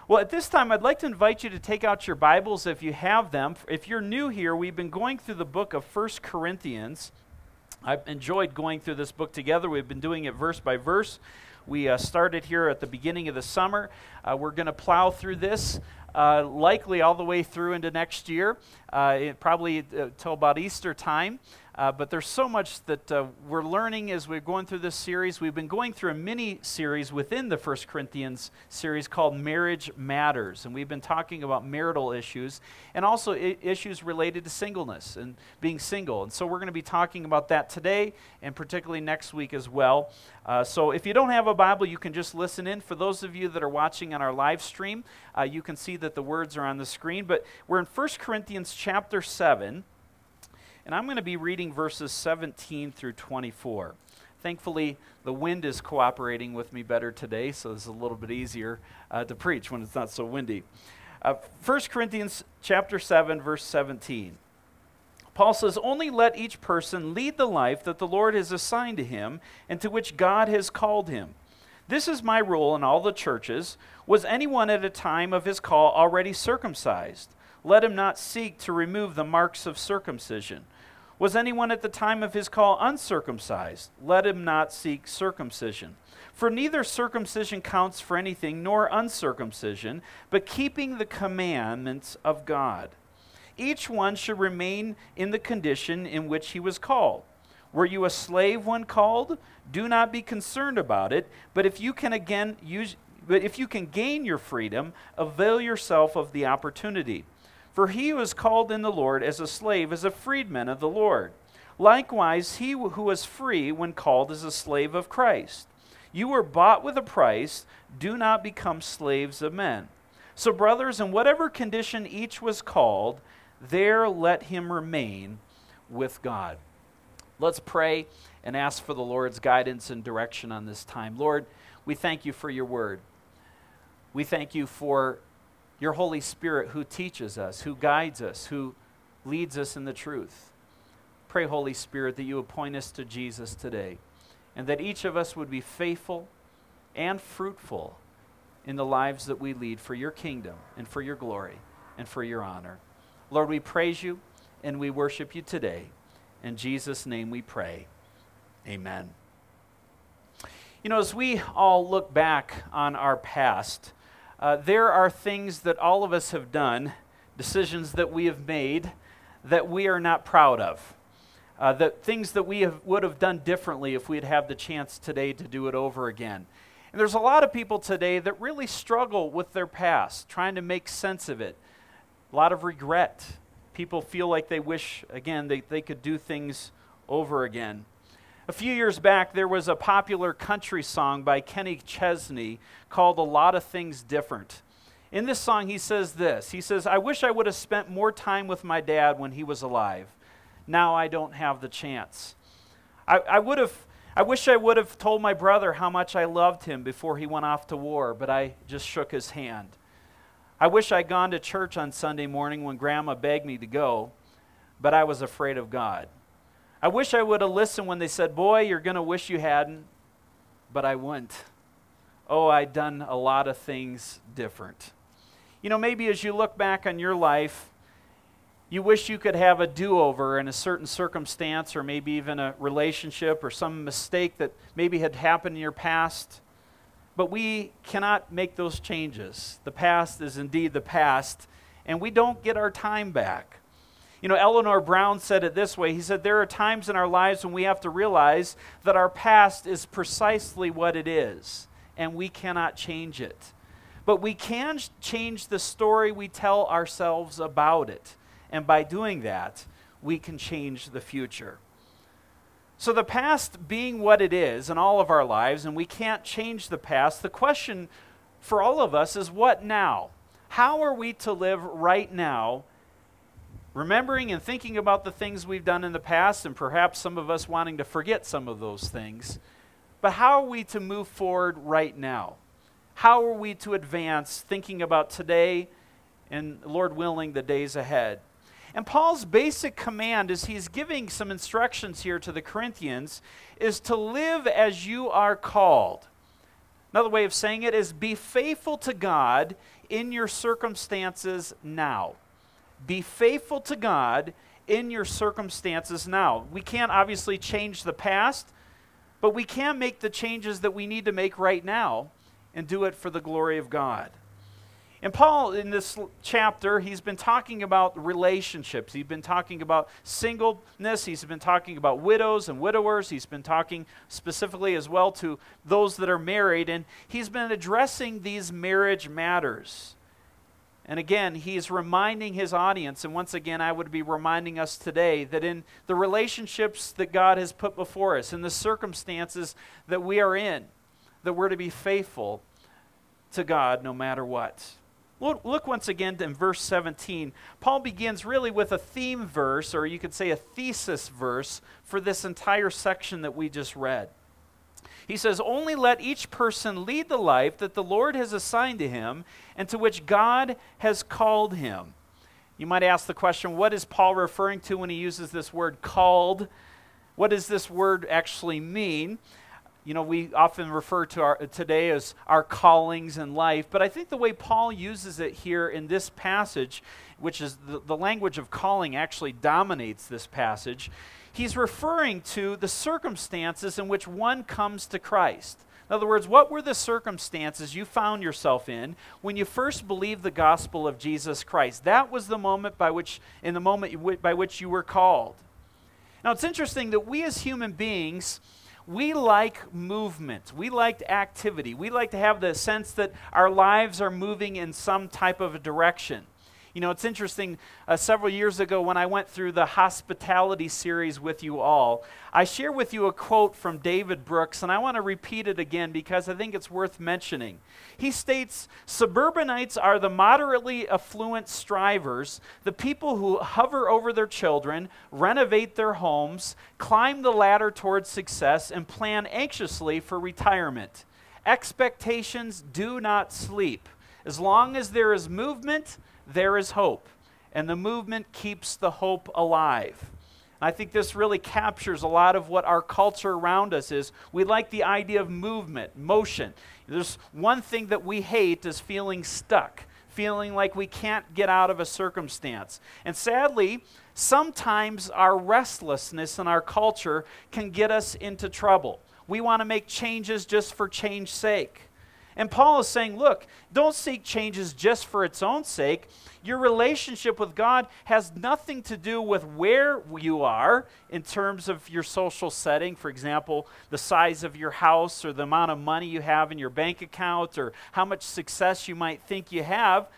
Well, at this time, I'd like to invite you to take out your Bibles if you have them. If you're new here, we've been going through the book of 1 Corinthians. I've enjoyed going through this book together. We've been doing it verse by verse. We started here at the beginning of the summer. We're going to plow through this, likely all the way through into next year, probably till about Easter time. But there's so much that we're learning as we're going through this series. We've been going through a mini-series within the 1 Corinthians series called Marriage Matters. And we've been talking about marital issues and also issues related to singleness and being single. And so we're going to be talking about that today and particularly next week as well. So if you don't have a Bible, you can just listen in. For those of you that are watching on our live stream, you can see that the words are on the screen. But we're in 1 Corinthians chapter 7. And I'm going to be reading verses 17 through 24. Thankfully, the wind is cooperating with me better today, so it's a little bit easier to preach when it's not so windy. 1 Corinthians chapter 7, verse 17. Paul says, "Only let each person lead the life that the Lord has assigned to him and to which God has called him. This is my rule in all the churches. Was anyone at a time of his call already circumcised? Let him not seek to remove the marks of circumcision. Was anyone at the time of his call uncircumcised? Let him not seek circumcision. For neither circumcision counts for anything, nor uncircumcision, but keeping the commandments of God. Each one should remain in the condition in which he was called. Were you a slave when called? Do not be concerned about it, but if you can gain your freedom, avail yourself of the opportunity. For he who is called in the Lord as a slave is a freedman of the Lord. Likewise, he who was free when called is a slave of Christ. You were bought with a price. Do not become slaves of men. So, brothers, in whatever condition each was called, there let him remain with God." Let's pray and ask for the Lord's guidance and direction on this time. Lord, we thank you for your word. We thank you for your Holy Spirit who teaches us, who guides us, who leads us in the truth. Pray, Holy Spirit, that you would point us to Jesus today, and that each of us would be faithful and fruitful in the lives that we lead for your kingdom and for your glory and for your honor. Lord, we praise you and we worship you today. In Jesus' name we pray. Amen. You know, as we all look back on our past, there are things that all of us have done, decisions that we have made that we are not proud of. That things that we would have done differently if we'd have the chance today to do it over again. And there's a lot of people today that really struggle with their past, trying to make sense of it. A lot of regret. People feel like they wish, again, they could do things over again. A few years back, there was a popular country song by Kenny Chesney called "A Lot of Things Different." In this song, he says this. He says, "I wish I would have spent more time with my dad when he was alive. Now I don't have the chance. I wish I would have told my brother how much I loved him before he went off to war, but I just shook his hand. I wish I'd gone to church on Sunday morning when Grandma begged me to go, but I was afraid of God. I wish I would have listened when they said, 'Boy, you're going to wish you hadn't,' but I wouldn't. Oh, I'd done a lot of things different." You know, maybe as you look back on your life, you wish you could have a do-over in a certain circumstance or maybe even a relationship or some mistake that maybe had happened in your past. But we cannot make those changes. The past is indeed the past, and we don't get our time back. You know, Eleanor Brown said it this way. He said, "There are times in our lives when we have to realize that our past is precisely what it is, and we cannot change it. But we can change the story we tell ourselves about it. And by doing that, we can change the future." So the past being what it is in all of our lives, and we can't change the past, the question for all of us is, what now? How are we to live right now, remembering and thinking about the things we've done in the past, and perhaps some of us wanting to forget some of those things, but how are we to move forward right now? How are we to advance thinking about today and, Lord willing, the days ahead? And Paul's basic command, as he's giving some instructions here to the Corinthians, is to live as you are called. Another way of saying it is be faithful to God in your circumstances now. Be faithful to God in your circumstances now. We can't obviously change the past, but we can make the changes that we need to make right now and do it for the glory of God. And Paul, in this chapter, he's been talking about relationships. He's been talking about singleness. He's been talking about widows and widowers. He's been talking specifically as well to those that are married. And he's been addressing these marriage matters. And again, he's reminding his audience, and once again, I would be reminding us today, that in the relationships that God has put before us, in the circumstances that we are in, that we're to be faithful to God no matter what. Look once again in verse 17. Paul begins really with a theme verse, or you could say a thesis verse, for this entire section that we just read. He says, "Only let each person lead the life that the Lord has assigned to him and to which God has called him." You might ask the question, what is Paul referring to when he uses this word called? What does this word actually mean? You know, we often refer to today as our callings in life, but I think the way Paul uses it here in this passage, which is the language of calling actually dominates this passage, he's referring to the circumstances in which one comes to Christ. In other words, what were the circumstances you found yourself in when you first believed the gospel of Jesus Christ? That was the moment by which you were called. Now, it's interesting that we as human beings, we like movement. We like activity. We like to have the sense that our lives are moving in some type of a direction. You know, it's interesting, several years ago when I went through the hospitality series with you all, I share with you a quote from David Brooks, and I want to repeat it again because I think it's worth mentioning. He states, "Suburbanites are the moderately affluent strivers, the people who hover over their children, renovate their homes, climb the ladder towards success, and plan anxiously for retirement. Expectations do not sleep. As long as there is movement, there is hope, and the movement keeps the hope alive." And I think this really captures a lot of what our culture around us is. We like the idea of movement, motion. There's one thing that we hate is feeling stuck, feeling like we can't get out of a circumstance. And sadly, sometimes our restlessness in our culture can get us into trouble. We want to make changes just for change's sake. And Paul is saying, look, don't seek changes just for its own sake. Your relationship with God has nothing to do with where you are in terms of your social setting. For example, the size of your house or the amount of money you have in your bank account or how much success you might think you have.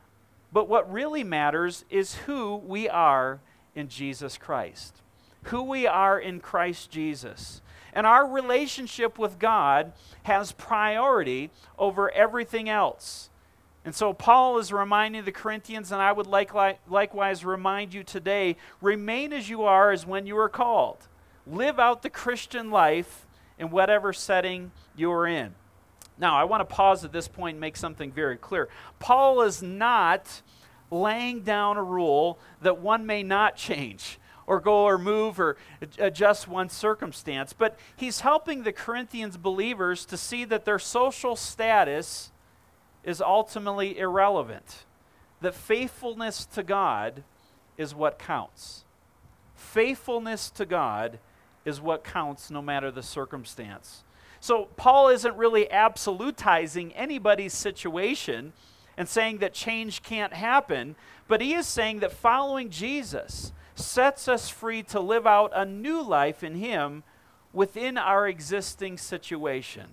But what really matters is who we are in Jesus Christ. Who we are in Christ Jesus. And our relationship with God has priority over everything else. And so Paul is reminding the Corinthians, and I would likewise remind you today, remain as you are as when you were called. Live out the Christian life in whatever setting you are in. Now, I want to pause at this point and make something very clear. Paul is not laying down a rule that one may not change or go or move or adjust one's circumstance. But he's helping the Corinthians believers to see that their social status is ultimately irrelevant. That faithfulness to God is what counts. Faithfulness to God is what counts no matter the circumstance. So Paul isn't really absolutizing anybody's situation and saying that change can't happen, but he is saying that following Jesus sets us free to live out a new life in Him within our existing situation.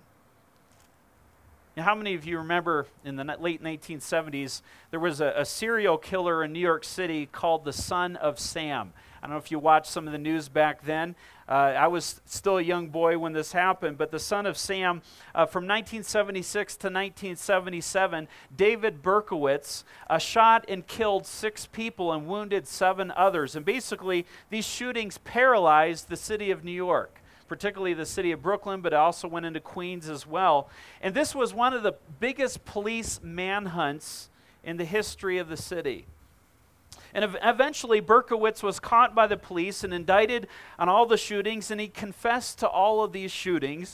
Now, how many of you remember in the late 1970s, there was a serial killer in New York City called the Son of Sam? I don't know if you watched some of the news back then. I was still a young boy when this happened, but the Son of Sam, from 1976 to 1977, David Berkowitz shot and killed 6 people and wounded 7 others. And basically, these shootings paralyzed the city of New York, particularly the city of Brooklyn, but it also went into Queens as well. And this was one of the biggest police manhunts in the history of the city. And eventually, Berkowitz was caught by the police and indicted on all the shootings, and he confessed to all of these shootings.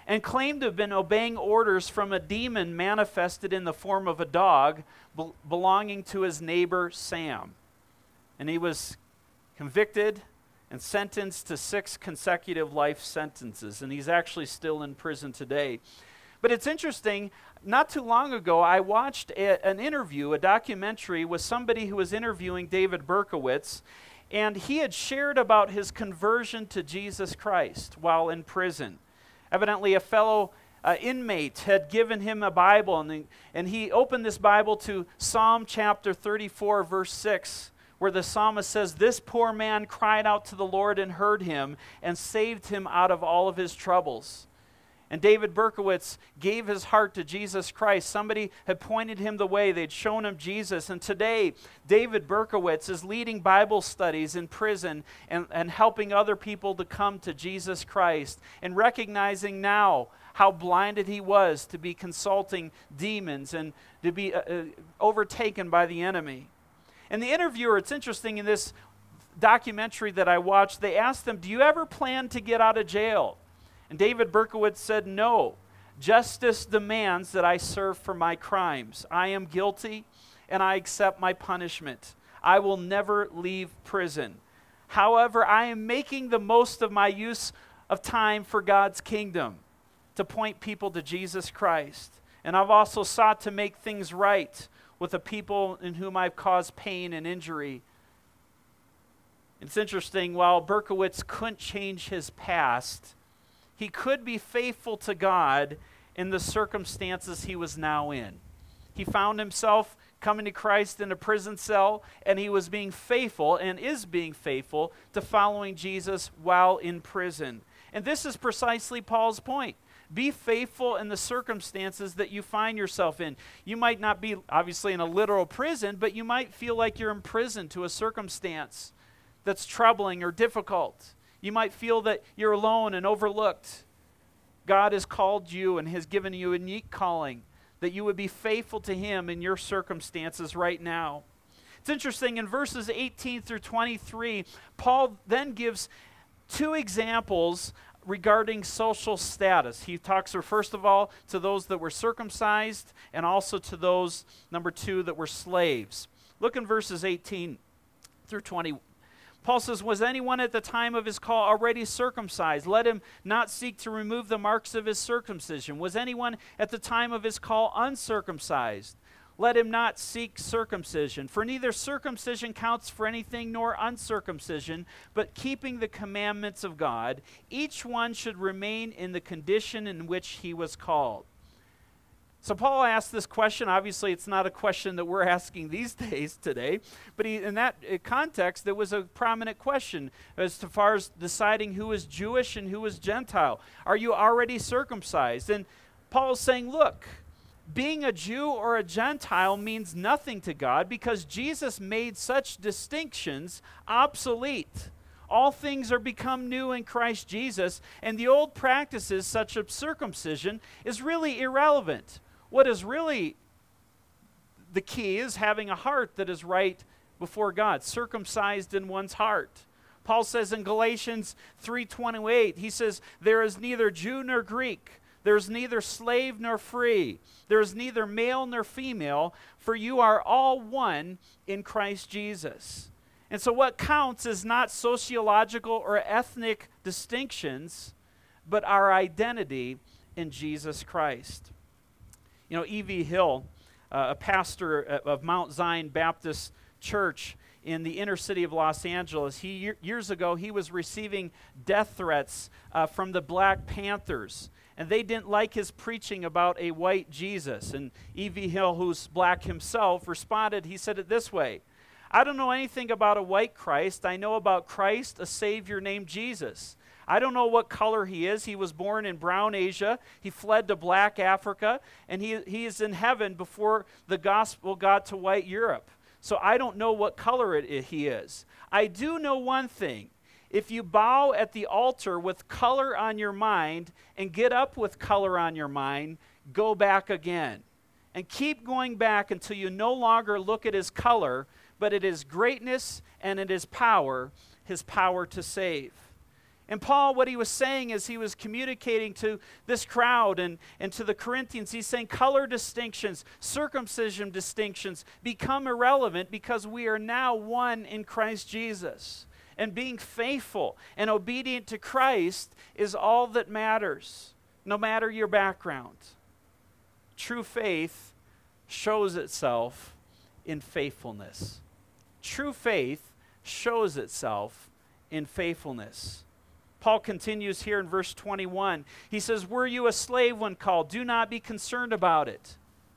and claimed to have been obeying orders from a demon manifested in the form of a dog belonging to his neighbor Sam. And he was convicted and sentenced to 6 consecutive life sentences, and he's actually still in prison today. But it's interesting, not too long ago, I watched an interview, a documentary with somebody who was interviewing David Berkowitz, and he had shared about his conversion to Jesus Christ while in prison. Evidently, a fellow inmate had given him a Bible, and he opened this Bible to Psalm chapter 34, verse 6, where the psalmist says, "This poor man cried out to the Lord and heard him and saved him out of all of his troubles." And David Berkowitz gave his heart to Jesus Christ. Somebody had pointed him the way. They'd shown him Jesus. And today, David Berkowitz is leading Bible studies in prison and helping other people to come to Jesus Christ, and recognizing now how blinded he was to be consulting demons and to be overtaken by the enemy. And the interviewer, it's interesting, in this documentary that I watched, they asked him, "Do you ever plan to get out of jail?" And David Berkowitz said, "No. Justice demands that I serve for my crimes. I am guilty, and I accept my punishment. I will never leave prison. However, I am making the most of my use of time for God's kingdom, to point people to Jesus Christ. And I've also sought to make things right with the people in whom I've caused pain and injury." It's interesting, while Berkowitz couldn't change his past, he could be faithful to God in the circumstances he was now in. He found himself coming to Christ in a prison cell, and he was being faithful and is being faithful to following Jesus while in prison. And this is precisely Paul's point. Be faithful in the circumstances that you find yourself in. You might not be obviously in a literal prison, but you might feel like you're imprisoned to a circumstance that's troubling or difficult. You might feel that you're alone and overlooked. God has called you and has given you a unique calling, that you would be faithful to Him in your circumstances right now. It's interesting, in verses 18 through 23, Paul then gives 2 examples regarding social status. He talks, first of all, to those that were circumcised, and also to those, number 2, that were slaves. Look in verses 18 through 20. Paul says, "Was anyone at the time of his call already circumcised? Let him not seek to remove the marks of his circumcision. Was anyone at the time of his call uncircumcised? Let him not seek circumcision. For neither circumcision counts for anything nor uncircumcision, but keeping the commandments of God. Each one should remain in the condition in which he was called." So Paul asked this question. Obviously, it's not a question that we're asking these days today, but in that context, there was a prominent question as far as deciding who is Jewish and who is Gentile. Are you already circumcised? And Paul is saying, look, being a Jew or a Gentile means nothing to God, because Jesus made such distinctions obsolete. All things are become new in Christ Jesus, and the old practices, such as circumcision, is really irrelevant. What is really the key is having a heart that is right before God, circumcised in one's heart. Paul says in Galatians 3:28, he says, "There is neither Jew nor Greek. There is neither slave nor free. There is neither male nor female, for you are all one in Christ Jesus." And so what counts is not sociological or ethnic distinctions, but our identity in Jesus Christ. You know, E.V. Hill, a pastor of Mount Zion Baptist Church in the inner city of Los Angeles, years ago, he was receiving death threats from the Black Panthers. And they didn't like his preaching about a white Jesus. And E.V. Hill, who's black himself, responded, he said it this way: "I don't know anything about a white Christ. I know about Christ, a Savior named Jesus. I don't know what color he is. He was born in brown Asia. He fled to black Africa. And he is in heaven before the gospel got to white Europe. So I don't know what color he is. I do know one thing. If you bow at the altar with color on your mind and get up with color on your mind, go back again. And keep going back until you no longer look at his color, but at his greatness and at his power to save." And Paul, what he was saying is he was communicating to this crowd and to the Corinthians, he's saying color distinctions, circumcision distinctions become irrelevant because we are now one in Christ Jesus. And being faithful and obedient to Christ is all that matters, no matter your background. True faith shows itself in faithfulness. True faith shows itself in faithfulness. Paul continues here in verse 21. He says, "Were you a slave when called? Do not be concerned about it.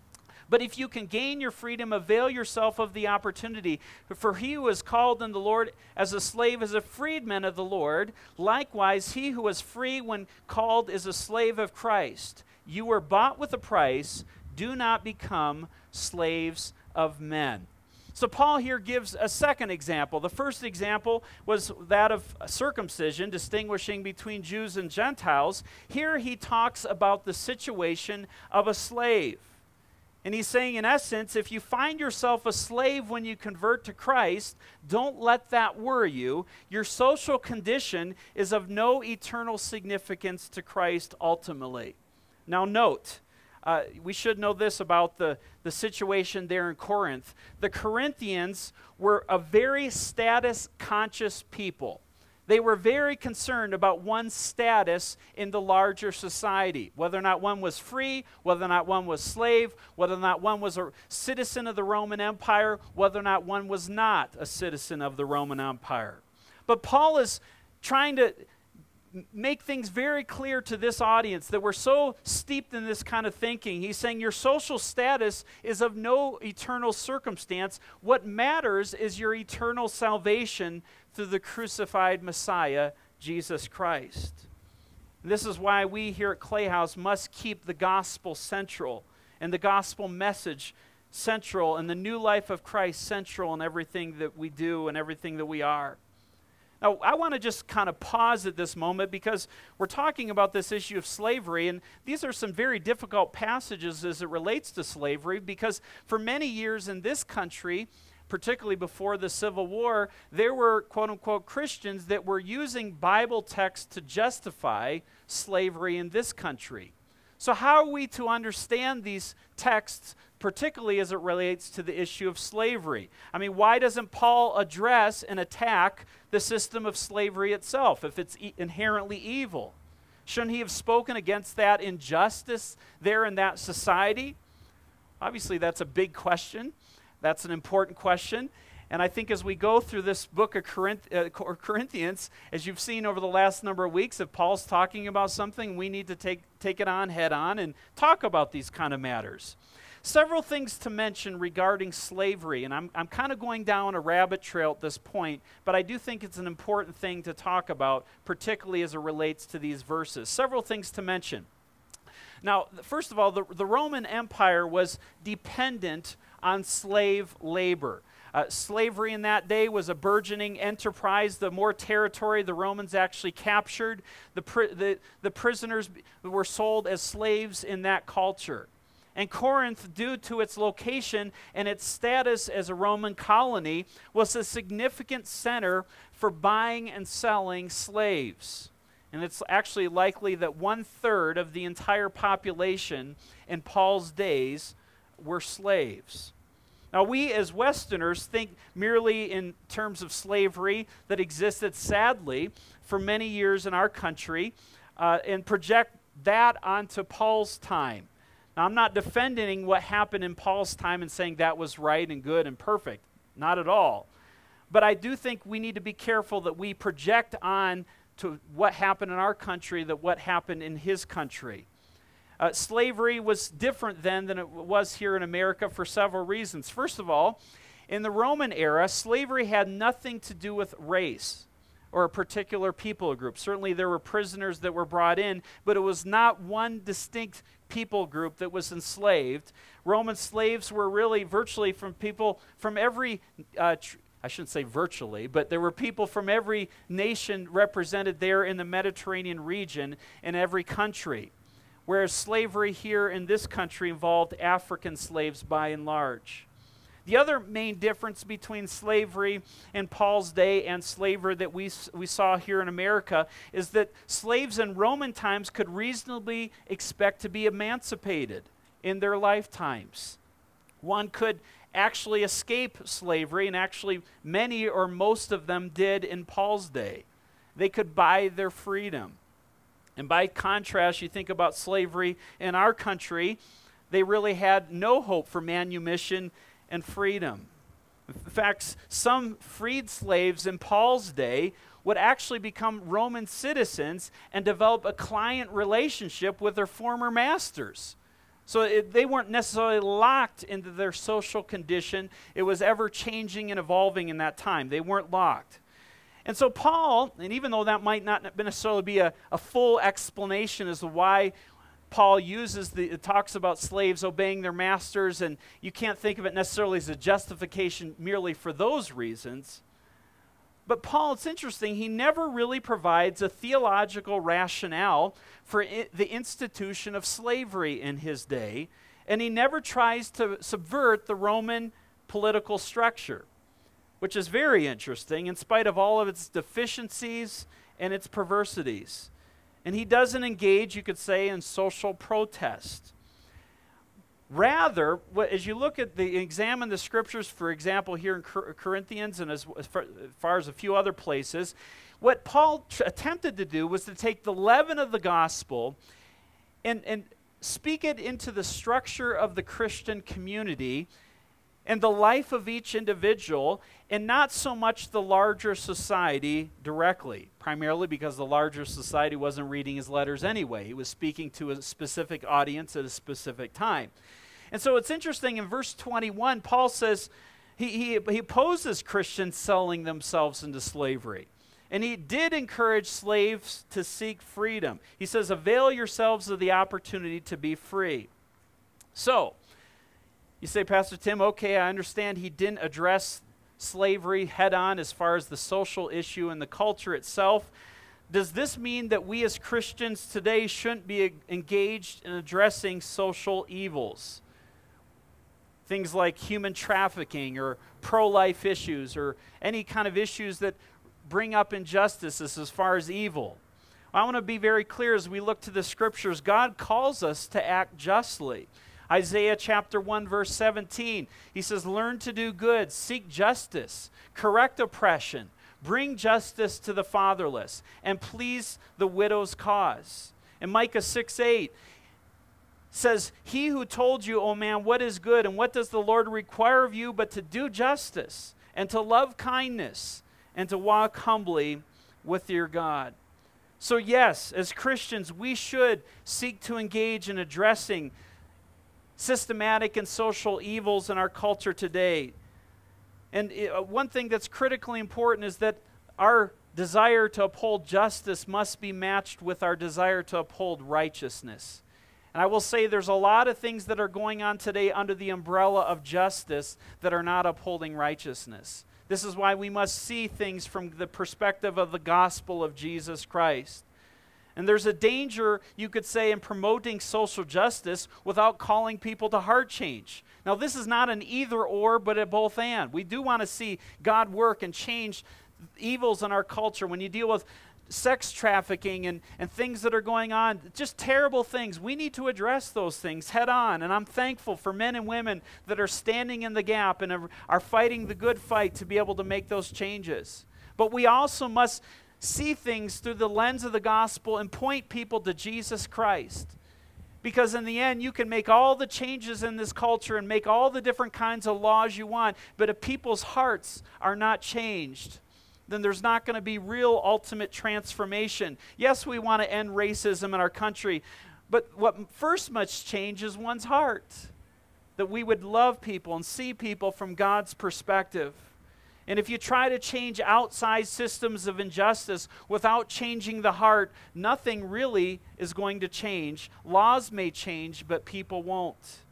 But if you can gain your freedom, avail yourself of the opportunity. For he who is called in the Lord as a slave is a freedman of the Lord. Likewise, he who is free when called is a slave of Christ. You were bought with a price. Do not become slaves of men." So Paul here gives a second example. The first example was that of circumcision, distinguishing between Jews and Gentiles. Here he talks about the situation of a slave. And he's saying, in essence, if you find yourself a slave when you convert to Christ, don't let that worry you. Your social condition is of no eternal significance to Christ ultimately. Now note, we should know this about the situation there in Corinth. The Corinthians were a very status-conscious people. They were very concerned about one's status in the larger society, whether or not one was free, whether or not one was slave, whether or not one was a citizen of the Roman Empire, whether or not one was not a citizen of the Roman Empire. But Paul is trying to make things very clear to this audience that we're so steeped in this kind of thinking. He's saying your social status is of no eternal circumstance. What matters is your eternal salvation through the crucified Messiah, Jesus Christ. And this is why we here at Clay House must keep the gospel central and the gospel message central and the new life of Christ central in everything that we do and everything that we are. Now, I want to just kind of pause at this moment because we're talking about this issue of slavery, and these are some very difficult passages as it relates to slavery because for many years in this country, particularly before the Civil War, there were quote-unquote Christians that were using Bible texts to justify slavery in this country. So how are we to understand these texts, particularly as it relates to the issue of slavery? I mean, why doesn't Paul address and attack the system of slavery itself if it's inherently evil? Shouldn't he have spoken against that injustice there in that society? Obviously, that's a big question. That's an important question. And I think as we go through this book of Corinthians, as you've seen over the last number of weeks, if Paul's talking about something, we need to take it on head on and talk about these kind of matters. Several things to mention regarding slavery, and I'm kind of going down a rabbit trail at this point, but I do think it's an important thing to talk about, particularly as it relates to these verses. Several things to mention. Now, first of all, the Roman Empire was dependent on slave labor. Slavery in that day was a burgeoning enterprise. The more territory the Romans actually captured, the prisoners were sold as slaves in that culture. And Corinth, due to its location and its status as a Roman colony, was a significant center for buying and selling slaves. And it's actually likely that 1/3 of the entire population in Paul's days were slaves. Now, we as Westerners think merely in terms of slavery that existed, sadly, for many years in our country, and project that onto Paul's time. Now, I'm not defending what happened in Paul's time and saying that was right and good and perfect. Not at all. But I do think we need to be careful that we project on to what happened in our country that what happened in his country. Slavery was different then than it was here in America for several reasons. First of all, in the Roman era, slavery had nothing to do with race or a particular people group. Certainly there were prisoners that were brought in, but it was not one distinct people group that was enslaved. Roman slaves were really virtually from people from every, I shouldn't say virtually, but there were people from every nation represented there in the Mediterranean region in every country. Whereas slavery here in this country involved African slaves by and large. The other main difference between slavery in Paul's day and slavery that we saw here in America is that slaves in Roman times could reasonably expect to be emancipated in their lifetimes. One could actually escape slavery, and actually many or most of them did in Paul's day. They could buy their freedom. And by contrast, you think about slavery in our country, they really had no hope for manumission and freedom. In fact, some freed slaves in Paul's day would actually become Roman citizens and develop a client relationship with their former masters. So they weren't necessarily locked into their social condition. It was ever changing and evolving in that time. They weren't locked. And so Paul, and even though that might not necessarily be a full explanation as to why Paul talks about slaves obeying their masters, and you can't think of it necessarily as a justification merely for those reasons. But Paul, it's interesting, he never really provides a theological rationale for the institution of slavery in his day, and he never tries to subvert the Roman political structure, which is very interesting in spite of all of its deficiencies and its perversities. And he doesn't engage, you could say, in social protest. Rather, as you examine the scriptures, for example, here in Corinthians and as far as a few other places, what Paul attempted to do was to take the leaven of the gospel and speak it into the structure of the Christian community and the life of each individual, and not so much the larger society directly, primarily because the larger society wasn't reading his letters anyway. He was speaking to a specific audience at a specific time. And so it's interesting, in verse 21, Paul says he opposes Christians selling themselves into slavery. And he did encourage slaves to seek freedom. He says, avail yourselves of the opportunity to be free. So, you say, Pastor Tim, okay, I understand he didn't address slavery head on as far as the social issue and the culture itself. Does this mean that we as Christians today shouldn't be engaged in addressing social evils? Things like human trafficking or pro-life issues or any kind of issues that bring up injustices as far as evil. I want to be very clear as we look to the scriptures, God calls us to act justly. Isaiah chapter 1, verse 17, he says, learn to do good, seek justice, correct oppression, bring justice to the fatherless, and please the widow's cause. And Micah 6:8 says, he who told you, O man, what is good, and what does the Lord require of you but to do justice, and to love kindness, and to walk humbly with your God. So yes, as Christians, we should seek to engage in addressing systematic and social evils in our culture today. And one thing that's critically important is that our desire to uphold justice must be matched with our desire to uphold righteousness. And I will say there's a lot of things that are going on today under the umbrella of justice that are not upholding righteousness. This is why we must see things from the perspective of the gospel of Jesus Christ. And there's a danger, you could say, in promoting social justice without calling people to heart change. Now, this is not an either or, but a both and. We do want to see God work and change evils in our culture. When you deal with sex trafficking and things that are going on, just terrible things, we need to address those things head on. And I'm thankful for men and women that are standing in the gap and are fighting the good fight to be able to make those changes. But we also must see things through the lens of the gospel and point people to Jesus Christ. Because in the end, you can make all the changes in this culture and make all the different kinds of laws you want, but if people's hearts are not changed, then there's not going to be real ultimate transformation. Yes, we want to end racism in our country, but what first must change is one's heart. That we would love people and see people from God's perspective. And if you try to change outside systems of injustice without changing the heart, nothing really is going to change. Laws may change, but people won't.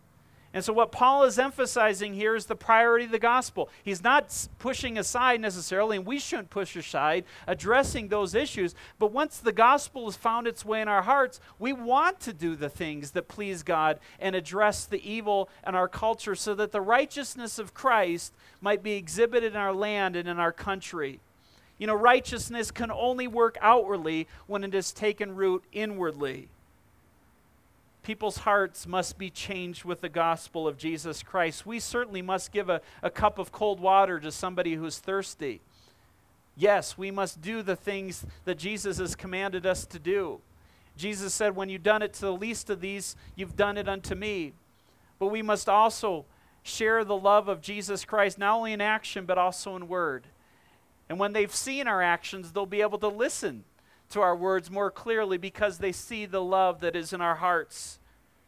And so what Paul is emphasizing here is the priority of the gospel. He's not pushing aside necessarily, and we shouldn't push aside, addressing those issues. But once the gospel has found its way in our hearts, we want to do the things that please God and address the evil in our culture so that the righteousness of Christ might be exhibited in our land and in our country. You know, righteousness can only work outwardly when it has taken root inwardly. People's hearts must be changed with the gospel of Jesus Christ. We certainly must give a cup of cold water to somebody who's thirsty. Yes, we must do the things that Jesus has commanded us to do. Jesus said, when you've done it to the least of these, you've done it unto me. But we must also share the love of Jesus Christ, not only in action, but also in word. And when they've seen our actions, they'll be able to listen to our words more clearly because they see the love that is in our hearts.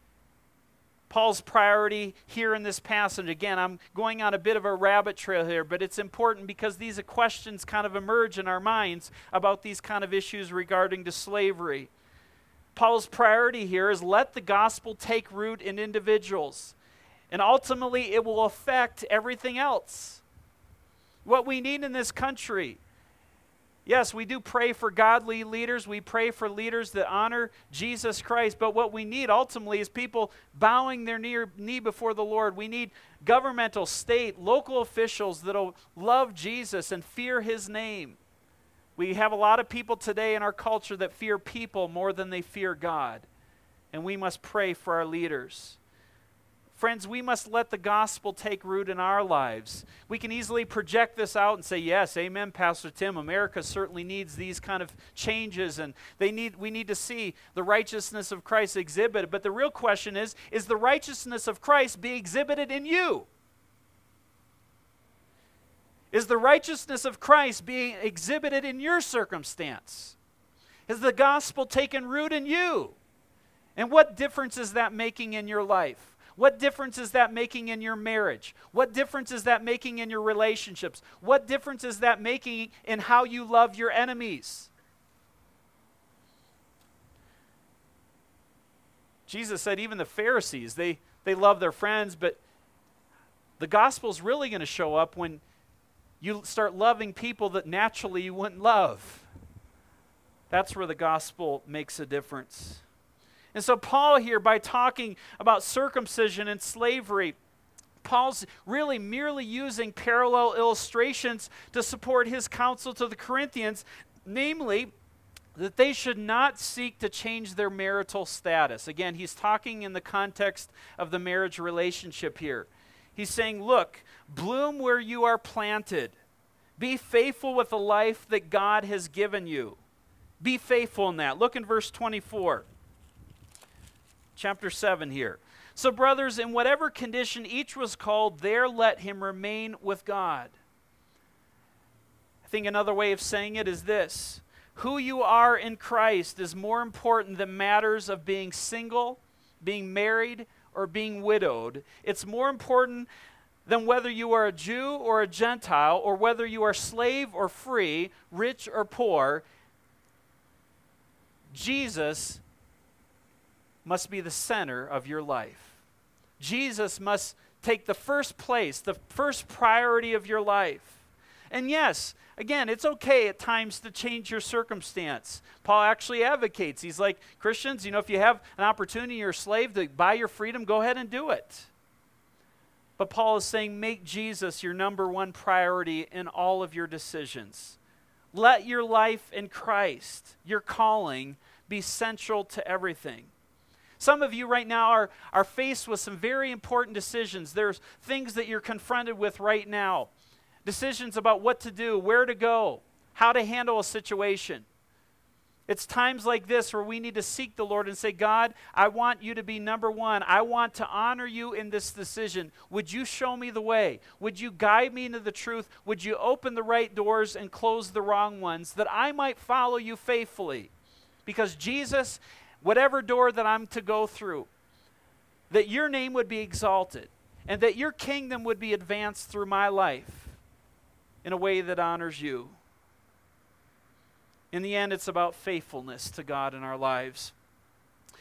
Paul's priority here in this passage, again, I'm going on a bit of a rabbit trail here, but it's important because these questions kind of emerge in our minds about these kind of issues regarding to slavery. Paul's priority here is let the gospel take root in individuals, and ultimately it will affect everything else. What we need in this country, yes, we do pray for godly leaders. We pray for leaders that honor Jesus Christ. But what we need ultimately is people bowing their knee before the Lord. We need governmental, state, local officials that will love Jesus and fear his name. We have a lot of people today in our culture that fear people more than they fear God. And we must pray for our leaders. Friends, we must let the gospel take root in our lives. We can easily project this out and say, yes, amen, Pastor Tim, America certainly needs these kind of changes, and we need to see the righteousness of Christ exhibited. But the real question is the righteousness of Christ being exhibited in you? Is the righteousness of Christ being exhibited in your circumstance? Has the gospel taken root in you? And what difference is that making in your life? What difference is that making in your marriage? What difference is that making in your relationships? What difference is that making in how you love your enemies? Jesus said even the Pharisees, they love their friends, but the gospel's really going to show up when you start loving people that naturally you wouldn't love. That's where the gospel makes a difference. And so Paul here, by talking about circumcision and slavery, Paul's really merely using parallel illustrations to support his counsel to the Corinthians, namely, that they should not seek to change their marital status. Again, he's talking in the context of the marriage relationship here. He's saying, look, bloom where you are planted. Be faithful with the life that God has given you. Be faithful in that. Look in verse 24. Chapter 7 here. So brothers, in whatever condition each was called, there let him remain with God. I think another way of saying it is this. Who you are in Christ is more important than matters of being single, being married, or being widowed. It's more important than whether you are a Jew or a Gentile, or whether you are slave or free, rich or poor. Jesus must be the center of your life. Jesus must take the first place, the first priority of your life. And yes, again, it's okay at times to change your circumstance. Paul actually advocates. He's like, Christians, if you have an opportunity, you're a slave to buy your freedom, go ahead and do it. But Paul is saying, make Jesus your number one priority in all of your decisions. Let your life in Christ, your calling, be central to everything. Some of you right now are faced with some very important decisions. There's things that you're confronted with right now. Decisions about what to do, where to go, how to handle a situation. It's times like this where we need to seek the Lord and say, God, I want you to be number one. I want to honor you in this decision. Would you show me the way? Would you guide me into the truth? Would you open the right doors and close the wrong ones that I might follow you faithfully? Because Jesus, whatever door that I'm to go through, that your name would be exalted and that your kingdom would be advanced through my life in a way that honors you. In the end, it's about faithfulness to God in our lives.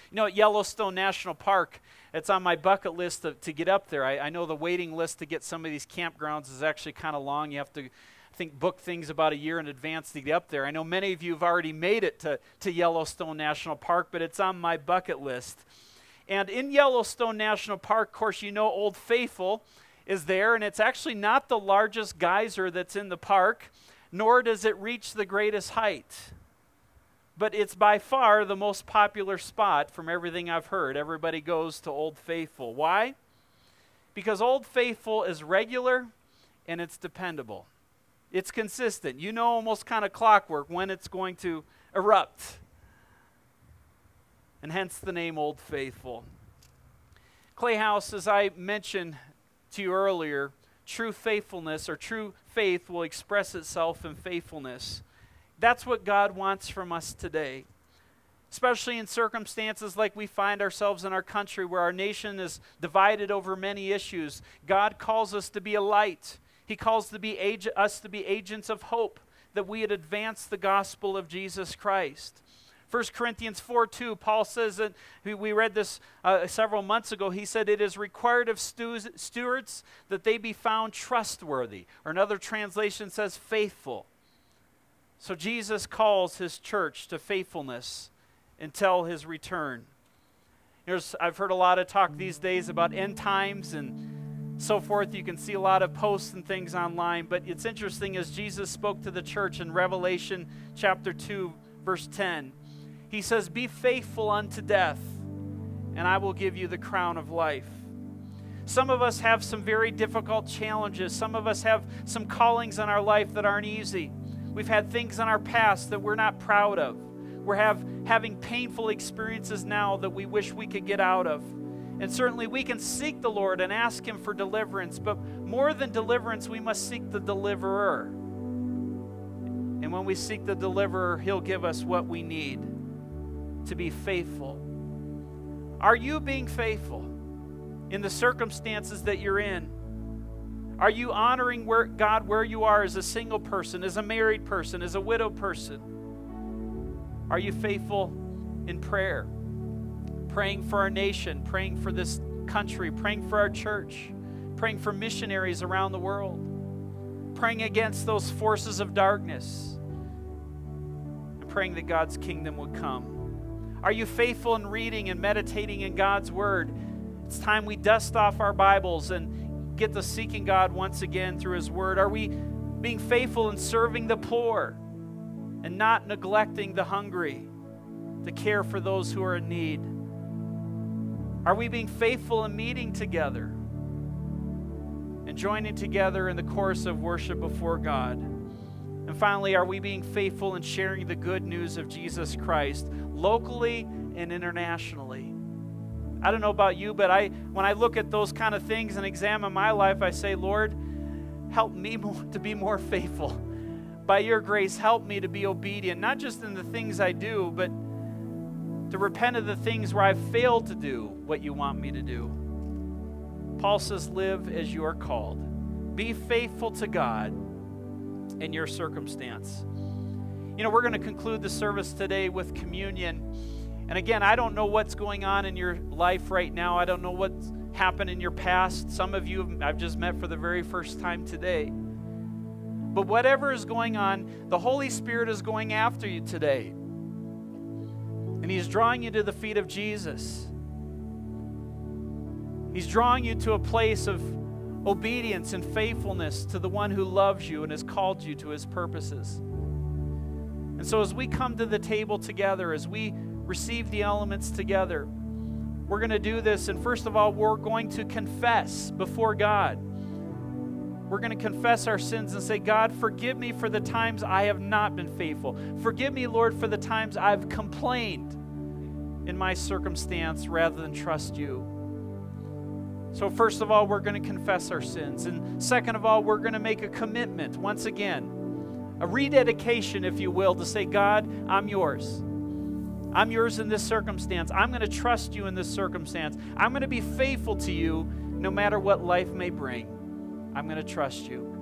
You know, at Yellowstone National Park, it's on my bucket list to get up there. I know the waiting list to get some of these campgrounds is actually kind of long. You have to, I think, book things about a year in advance to get up there. I know many of you have already made it to Yellowstone National Park, but it's on my bucket list. And in Yellowstone National Park, of course, you know Old Faithful is there, and it's actually not the largest geyser that's in the park, nor does it reach the greatest height. But it's by far the most popular spot from everything I've heard. Everybody goes to Old Faithful. Why? Because Old Faithful is regular and it's dependable. It's consistent. You know, almost kind of clockwork when it's going to erupt. And hence the name Old Faithful. Clay House, as I mentioned to you earlier, true faithfulness or true faith will express itself in faithfulness. That's what God wants from us today, especially in circumstances like we find ourselves in our country where our nation is divided over many issues. God calls us to be a light. He calls us to be agents of hope, that we would advance the gospel of Jesus Christ. 1 Corinthians 4:2, Paul says that, we read this several months ago, he said, it is required of stewards that they be found trustworthy. Or another translation says faithful. So Jesus calls his church to faithfulness until his return. I've heard a lot of talk these days about end times and so forth. You can see a lot of posts and things online, but it's interesting as Jesus spoke to the church in Revelation chapter 2, verse 10. He says, be faithful unto death, and I will give you the crown of life. Some of us have some very difficult challenges. Some of us have some callings in our life that aren't easy. We've had things in our past that we're not proud of. We're having painful experiences now that we wish we could get out of. And certainly we can seek the Lord and ask Him for deliverance, but more than deliverance, we must seek the deliverer. And when we seek the deliverer, He'll give us what we need to be faithful. Are you being faithful in the circumstances that you're in? Are you honoring God where you are as a single person, as a married person, as a widowed person? Are you faithful in prayer? Praying for our nation, praying for this country, praying for our church, praying for missionaries around the world, praying against those forces of darkness, and praying that God's kingdom would come. Are you faithful in reading and meditating in God's Word? It's time we dust off our Bibles and get to seeking God once again through His Word. Are we being faithful in serving the poor and not neglecting the hungry to care for those who are in need? Are we being faithful in meeting together and joining together in the course of worship before God? And finally, are we being faithful in sharing the good news of Jesus Christ locally and internationally? I don't know about you, but when I look at those kind of things and examine my life, I say, Lord, help me to be more faithful. By your grace, help me to be obedient, not just in the things I do, but to repent of the things where I've failed to do what you want me to do. Paul says, live as you are called. Be faithful to God in your circumstance. You know, we're going to conclude the service today with communion. And again, I don't know what's going on in your life right now. I don't know what's happened in your past. Some of you I've just met for the very first time today. But whatever is going on, the Holy Spirit is going after you today. And He's drawing you to the feet of Jesus. He's drawing you to a place of obedience and faithfulness to the one who loves you and has called you to His purposes. And so as we come to the table together, as we receive the elements together, we're going to do this. And first of all, we're going to confess before God. We're going to confess our sins and say, God, forgive me for the times I have not been faithful. Forgive me, Lord, for the times I've complained in my circumstance rather than trust you. So first of all, we're going to confess our sins. And second of all, we're going to make a commitment, once again, a rededication, if you will, to say, God, I'm yours. I'm yours in this circumstance. I'm going to trust you in this circumstance. I'm going to be faithful to you no matter what life may bring. I'm going to trust you.